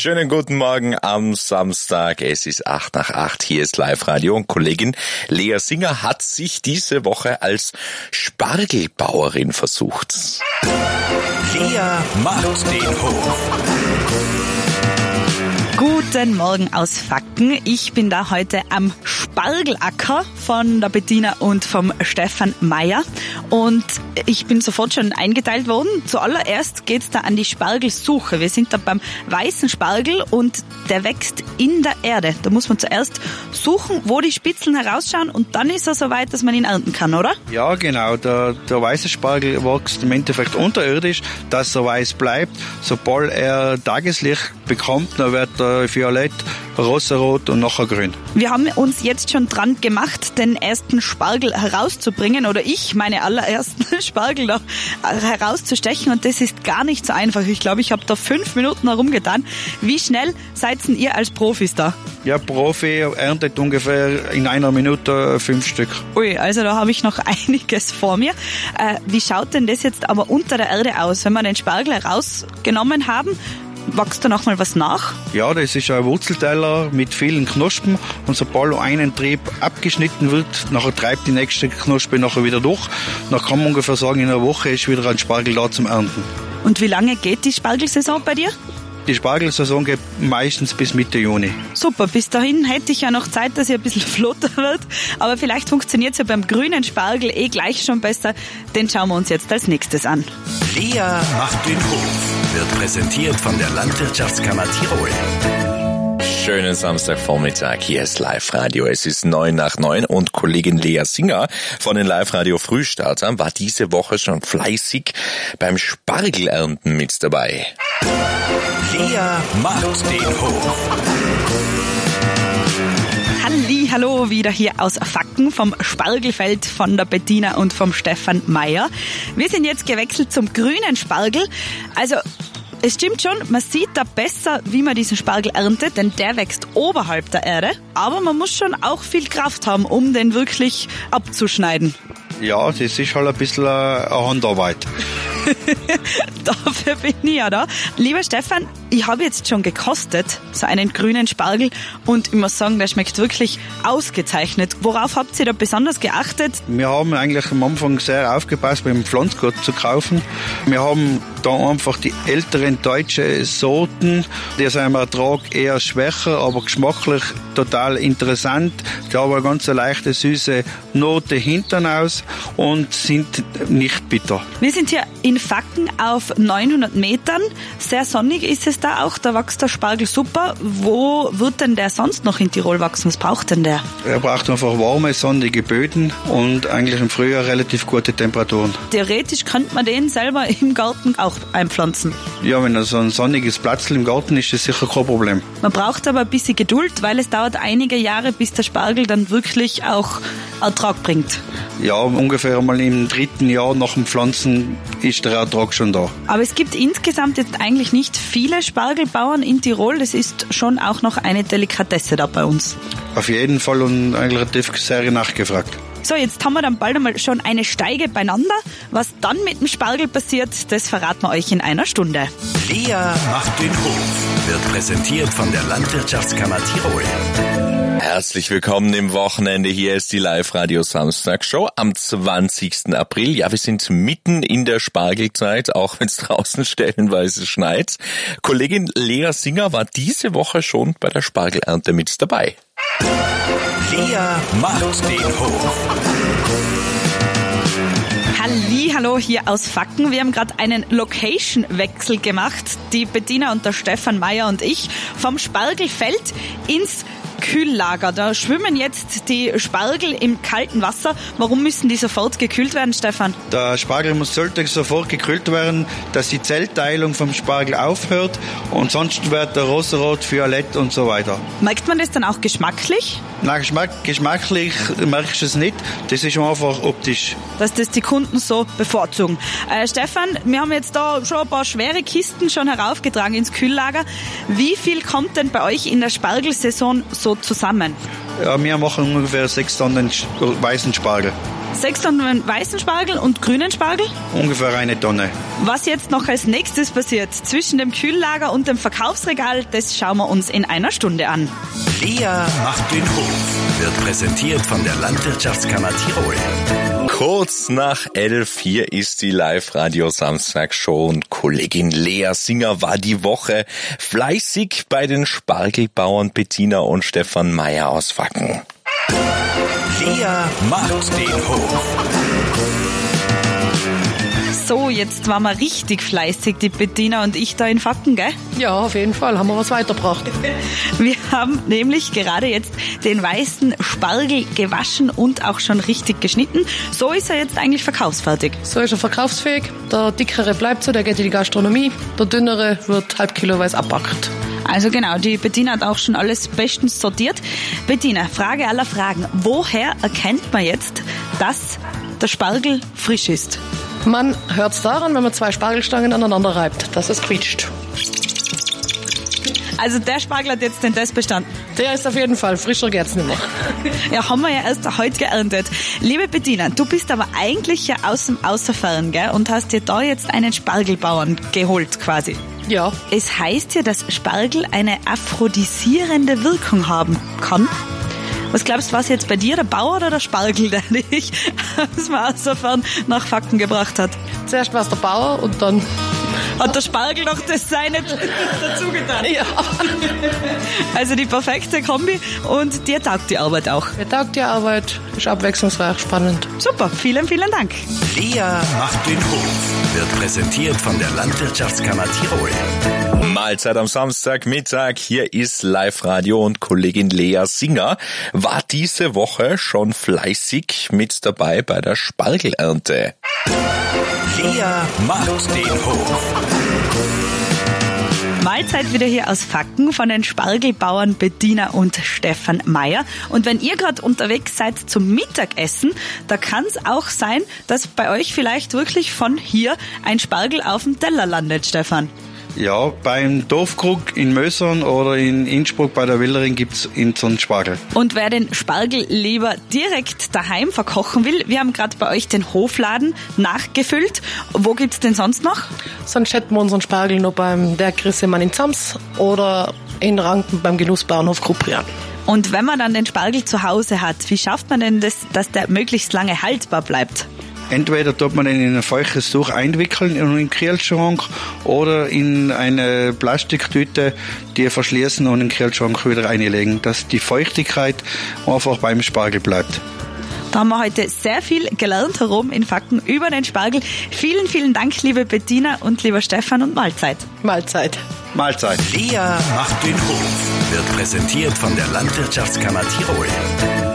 Schönen guten Morgen am Samstag. Es ist 7:08. Hier ist Live-Radio und Kollegin Lea Singer hat sich diese Woche als Spargelbauerin versucht. Lea macht den Hof. Guten Morgen aus Facken. Ich bin da heute am Spargelacker von der Bettina und vom Stefan Meyer. Und ich bin sofort schon eingeteilt worden. Zuallererst geht's da an die Spargelsuche. Wir sind da beim weißen Spargel und der wächst in der Erde. Da muss man zuerst suchen, wo die Spitzeln herausschauen und dann ist er so weit, dass man ihn ernten kann, oder? Ja, genau. Der weiße Spargel wächst im Endeffekt unterirdisch, dass er weiß bleibt. Sobald er Tageslicht bekommt, dann wird er violett, rosarot und nachher grün. Wir haben uns jetzt schon dran gemacht, den ersten Spargel herauszubringen oder ich meine allerersten Spargel da herauszustechen und das ist gar nicht so einfach. Ich glaube, ich habe da 5 Minuten herumgetan. Wie schnell seid denn ihr als Profis da? Ja, Profi erntet ungefähr in 1 Minute 5 Stück. Ui, also da habe ich noch einiges vor mir. Wie schaut denn das jetzt aber unter der Erde aus, wenn wir den Spargel herausgenommen haben? Wächst da noch mal was nach? Ja, das ist ein Wurzelteiler mit vielen Knospen und sobald ein Trieb abgeschnitten wird, nachher treibt die nächste Knospe nachher wieder durch. Dann kann man ungefähr sagen, in einer Woche ist wieder ein Spargel da zum Ernten. Und wie lange geht die Spargelsaison bei dir? Die Spargelsaison geht meistens bis Mitte Juni. Super, bis dahin hätte ich ja noch Zeit, dass ihr ein bisschen flotter wird. Aber vielleicht funktioniert es ja beim grünen Spargel gleich schon besser. Den schauen wir uns jetzt als nächstes an. Lea macht den Hof. Wird präsentiert von der Landwirtschaftskammer Tirol. Schönen Samstagvormittag, hier ist Live-Radio. Es ist 8:09 und Kollegin Lea Singer von den Live-Radio Frühstartern war diese Woche schon fleißig beim Spargelernten mit dabei. Lea macht den Hof. Hallo, wieder hier aus Facken vom Spargelfeld von der Bettina und vom Stefan Meyer. Wir sind jetzt gewechselt zum grünen Spargel. Also es stimmt schon, man sieht da besser, wie man diesen Spargel erntet, denn der wächst oberhalb der Erde. Aber man muss schon auch viel Kraft haben, um den wirklich abzuschneiden. Ja, das ist halt ein bisschen eine Handarbeit. Dafür bin ich ja da. Lieber Stefan, ich habe jetzt schon gekostet, so einen grünen Spargel, und ich muss sagen, der schmeckt wirklich ausgezeichnet. Worauf habt ihr da besonders geachtet? Wir haben eigentlich am Anfang sehr aufgepasst, beim Pflanzgut zu kaufen. Wir haben da einfach die älteren deutschen Sorten, die sind im Ertrag eher schwächer, aber geschmacklich total interessant. Die haben eine ganz leichte, süße Note hinten aus und sind nicht bitter. Wir sind hier in Facken auf 900 Metern. Sehr sonnig ist es da auch. Da wächst der Spargel super. Wo wird denn der sonst noch in Tirol wachsen? Was braucht denn der? Er braucht einfach warme, sonnige Böden und eigentlich im Frühjahr relativ gute Temperaturen. Theoretisch könnte man den selber im Garten auch einpflanzen. Ja, wenn er so ein sonniges Platzl im Garten ist, ist das sicher kein Problem. Man braucht aber ein bisschen Geduld, weil es dauert einige Jahre, bis der Spargel dann wirklich auch Ertrag bringt. Ja, ungefähr mal im 3. Jahr nach dem Pflanzen ist der Ertrag schon da. Aber es gibt insgesamt jetzt eigentlich nicht viele Spargelbauern in Tirol. Das ist schon auch noch eine Delikatesse da bei uns. Auf jeden Fall und eigentlich relativ sehr nachgefragt. So, jetzt haben wir dann bald einmal schon eine Steige beieinander. Was dann mit dem Spargel passiert, das verraten wir euch in einer Stunde. Lea macht den Hof. Wird präsentiert von der Landwirtschaftskammer Tirol. Herzlich willkommen im Wochenende. Hier ist die Live-Radio Samstag-Show am 20. April. Ja, wir sind mitten in der Spargelzeit, auch wenn es draußen stellenweise schneit. Kollegin Lea Singer war diese Woche schon bei der Spargelernte mit dabei. Lea macht den Hof. Hallo hier aus Facken. Wir haben gerade einen Location-Wechsel gemacht. Die Bettina und der Stefan Meyer und ich vom Spargelfeld ins Kühllager. Da schwimmen jetzt die Spargel im kalten Wasser. Warum müssen die sofort gekühlt werden, Stefan? Der Spargel sollte sofort gekühlt werden, dass die Zellteilung vom Spargel aufhört und sonst wird der rosarot, violett und so weiter. Merkt man das dann auch geschmacklich? Nein, geschmacklich merkst du es nicht. Das ist einfach optisch. Dass das die Kunden so bevorzugen. Stefan, wir haben jetzt da schon ein paar schwere Kisten schon heraufgetragen ins Kühllager. Wie viel kommt denn bei euch in der Spargelsaison so zusammen? Ja, wir machen ungefähr 6 Tonnen weißen Spargel. 6 Tonnen weißen Spargel und grünen Spargel? Ungefähr 1 Tonne. Was jetzt noch als nächstes passiert zwischen dem Kühllager und dem Verkaufsregal, das schauen wir uns in einer Stunde an. Lea macht den Hof wird präsentiert von der Landwirtschaftskammer Tirol. Kurz nach 11, hier ist die Live-Radio-Samstag-Show und Kollegin Lea Singer war die Woche fleißig bei den Spargelbauern Bettina und Stefan Meyer aus Facken. Lea macht den Hof. So, jetzt waren wir richtig fleißig, die Bettina und ich da in Facken, gell? Ja, auf jeden Fall, haben wir was weitergebracht. Wir haben nämlich gerade jetzt den weißen Spargel gewaschen und auch schon richtig geschnitten. So ist er jetzt eigentlich verkaufsfertig. So ist er verkaufsfähig. Der dickere bleibt so, der geht in die Gastronomie. Der dünnere wird halbkiloweise abbackt. Also genau, die Bettina hat auch schon alles bestens sortiert. Bettina, Frage aller Fragen. Woher erkennt man jetzt, dass der Spargel frisch ist? Man hört es daran, wenn man 2 Spargelstangen aneinander reibt, dass es quietscht. Also der Spargel hat jetzt den Test bestanden. Der ist auf jeden Fall, frischer geht's nicht mehr. Ja, haben wir ja erst heute geerntet. Liebe Bettina, du bist aber eigentlich ja aus dem Außerfern, gell? Und hast dir da jetzt einen Spargelbauern geholt quasi. Ja. Es heißt ja, dass Spargel eine aphrodisierende Wirkung haben kann. Was glaubst du, was jetzt bei dir, der Bauer oder der Spargel, der dich aus dem Außerfern nach Facken gebracht hat? Zuerst war es der Bauer und dann hat der Spargel noch das Seine dazu getan. Ja. Also die perfekte Kombi und dir taugt die Arbeit auch. Mir taugt die Arbeit, ist abwechslungsreich, spannend. Super, vielen, vielen Dank. Lea macht den Hof wird präsentiert von der Landwirtschaftskammer Tirol. Mahlzeit am Samstagmittag, hier ist Live-Radio und Kollegin Lea Singer war diese Woche schon fleißig mit dabei bei der Spargelernte. Lea macht den Hof. Mahlzeit wieder hier aus Facken von den Spargelbauern Bettina und Stefan Meyer. Und wenn ihr gerade unterwegs seid zum Mittagessen, da kann es auch sein, dass bei euch vielleicht wirklich von hier ein Spargel auf dem Teller landet, Stefan. Ja, beim Dorfkrug in Mösern oder in Innsbruck bei der Wildering gibt's so einen Spargel. Und wer den Spargel lieber direkt daheim verkochen will, wir haben gerade bei euch den Hofladen nachgefüllt. Wo gibt's den sonst noch? Sonst hätten wir unseren Spargel noch beim der Grissemann in Zams oder in Ranken beim Genussbauernhof Kruprian. Und wenn man dann den Spargel zu Hause hat, wie schafft man denn das, dass der möglichst lange haltbar bleibt? Entweder tut man den in ein feuchtes Tuch einwickeln in den Kühlschrank oder in eine Plastiktüte, die verschließen und in den Kühlschrank wieder einlegen, dass die Feuchtigkeit einfach beim Spargel bleibt. Da haben wir heute sehr viel gelernt herum in Facken über den Spargel. Vielen, vielen Dank, liebe Bettina und lieber Stefan, und Mahlzeit. Mahlzeit. Mahlzeit. Lea macht den Hof wird präsentiert von der Landwirtschaftskammer Tirol.